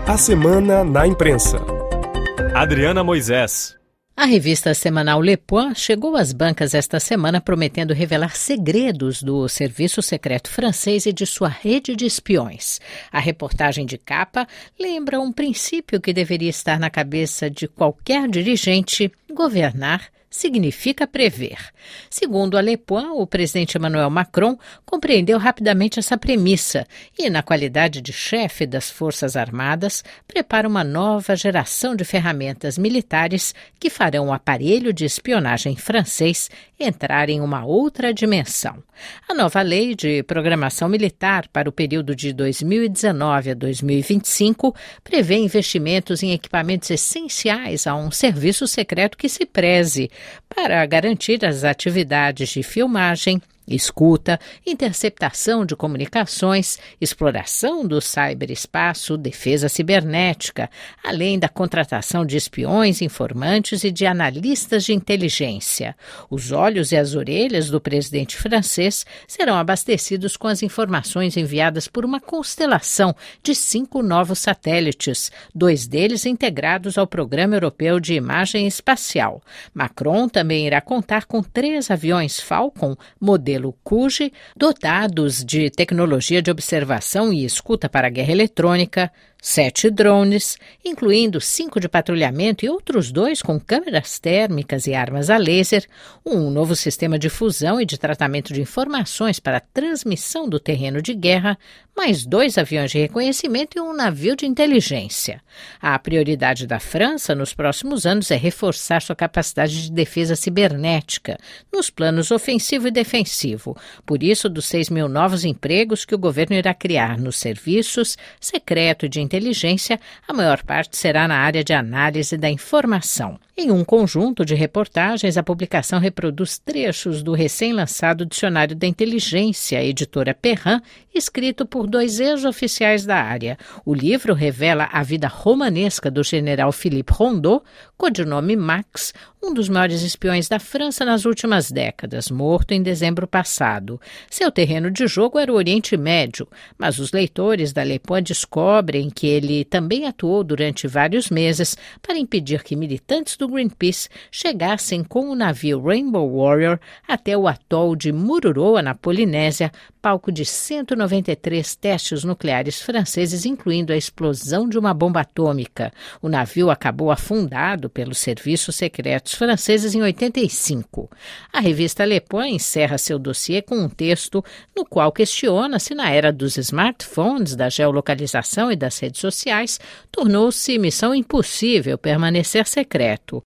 A Semana na Imprensa. Adriana Moisés. A revista semanal Le Point chegou às bancas esta semana prometendo revelar segredos do serviço secreto francês e de sua rede de espiões. A reportagem de capa lembra um princípio que deveria estar na cabeça de qualquer dirigente: governar significa prever. Segundo a Le Point, o presidente Emmanuel Macron compreendeu rapidamente essa premissa e, na qualidade de chefe das Forças Armadas, prepara uma nova geração de ferramentas militares que farão o aparelho de espionagem francês entrar em uma outra dimensão. A nova lei de programação militar para o período de 2019 a 2025 prevê investimentos em equipamentos essenciais a um serviço secreto que se preze para garantir as atividades de filmagem, escuta, interceptação de comunicações, exploração do ciberespaço, defesa cibernética, além da contratação de espiões, informantes e de analistas de inteligência. Os olhos e as orelhas do presidente francês serão abastecidos com as informações enviadas por uma constelação de 5 novos satélites, 2 deles integrados ao Programa Europeu de Imagem Espacial. Macron também irá contar com 3 aviões Falcon, modelo Cuge, dotados de tecnologia de observação e escuta para a guerra eletrônica, 7 drones, incluindo 5 de patrulhamento e outros 2 com câmeras térmicas e armas a laser, um novo sistema de fusão e de tratamento de informações para a transmissão do terreno de guerra, mais 2 aviões de reconhecimento e um navio de inteligência. A prioridade da França nos próximos anos é reforçar sua capacidade de defesa cibernética nos planos ofensivo e defensivo. Por isso, dos 6 mil novos empregos que o governo irá criar nos serviços secreto e de inteligência, a maior parte será na área de análise da informação. Em um conjunto de reportagens, a publicação reproduz trechos do recém-lançado Dicionário da Inteligência, editora Perrin, escrito por 2 ex-oficiais da área. O livro revela a vida romanesca do general Philippe Rondeau, codinome Max, um dos maiores espiões da França nas últimas décadas, morto em dezembro passado. Seu terreno de jogo era o Oriente Médio, mas os leitores da Le Point descobrem que ele também atuou durante vários meses para impedir que militantes do Greenpeace chegassem com o navio Rainbow Warrior até o atol de Mururoa, na Polinésia, palco de 193 testes nucleares franceses, incluindo a explosão de uma bomba atômica. O navio acabou afundado pelos serviços secretos franceses em 85. A revista Le Point encerra seu dossiê com um texto no qual questiona se na era dos smartphones, da geolocalização e das redes sociais, tornou-se missão impossível permanecer secreto.